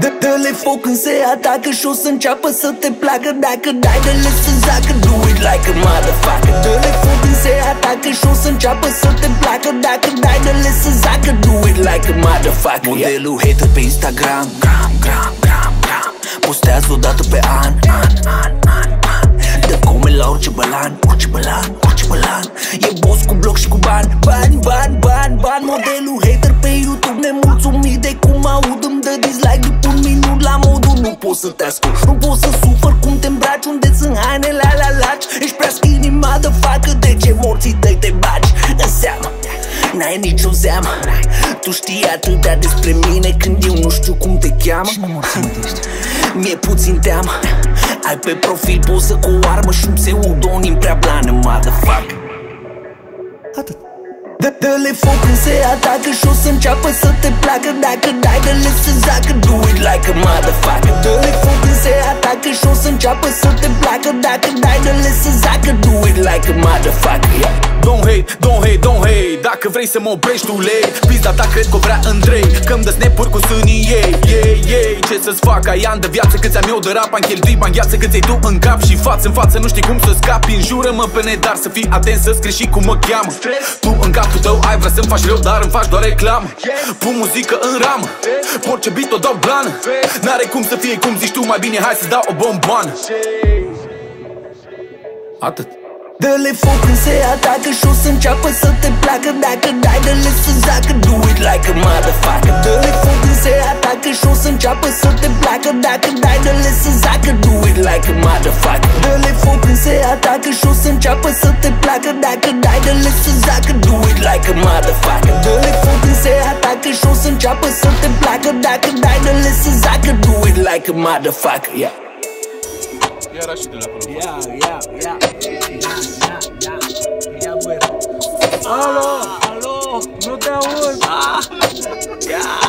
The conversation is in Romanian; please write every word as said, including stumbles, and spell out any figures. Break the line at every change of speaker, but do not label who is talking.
Dă-le foc când se atacă și o să înceapă să te placă. Dacă dai, dă-le să zacă, do it like a motherfucker. Dă-le foc când se atacă și o să înceapă să te placă. Dacă dai, dă-le să zacă, do it like a motherfucker. Modelul hater pe Instagram, gram, gram, gram, gram. Postează o dată pe an, an, an, an, an. Dă come la orice bălan, orice bălan, orice bălan. E boss cu bloc și cu bani, bani, bani, bani, bani. Modelul hater pe YouTube nemulțumit de cum aud. Îmi dă dislike după un minut la modul nu pot să te ascult. Nu pot să sufăr cum te îmbraci, unde sunt hainele alea laci. Ești prea skinny, motherfucker, de ce morții tăi te bagi în seamă? N-ai nicio zeamă. Tu știi atâtea despre mine când eu nu știu cum te cheamă. Mi-e puțin teamă. Ai pe profil poză cu o armă și un pseudonim prea blană, motherfucker. Atât. Dă-le foc când se atacă și o să înceapă să te placă. Dacă dai, dă-le să zacă, do it like a motherfucker. Dă-le foc când se atacă și o să înceapă să te placă. Dacă dai, dă-le să zacă, do it like a motherfucker, yeah.
Don't hate, don't hate, don't hate. Dacă vrei să mă oprești tu lei, pizda ta cred că o vrea Andrei, că-mi dă snap-uri cu sânii ei, ei, ei. Ce să-ți fac, ai ani de viață câți am eu de rap. Am cheltuit bani gheață câți ai tu în cap. Și față în față nu știi cum să scapi. Înjură-mă pe net, dar să fii atent să scrii și cum mă cheamă. Tu în capul tău ai vrea să-mi faci rău, dar îmi faci doar reclamă. Pun muzică în ramă, orice beat o dau blană. N-are cum să fie cum zici tu, mai bine hai să dau o bomboană. Atât.
Dă-le foc când se atacă și o să înceapă să te placă. Dacă dai, dă-le să zacă, do it like a motherfucker. Dă-le foc când se atacă și o să înceapă să te placă. Dacă dai, dă-le să zacă, do it like a motherfucker. Dă-le foc când se atacă și o să înceapă să te placă. Dacă dai, dă-le să zacă, do it like a motherfucker. Dă-le foc când se atacă și o să înceapă să te placă. Dacă dai, dă-le să zacă, do it like a motherfucker, yeah.
Iar așa de la acolo.
Ia, ia, ia, ia, ia, ia, ia, băi. Alo, alo, nu te aud. Ah, ia.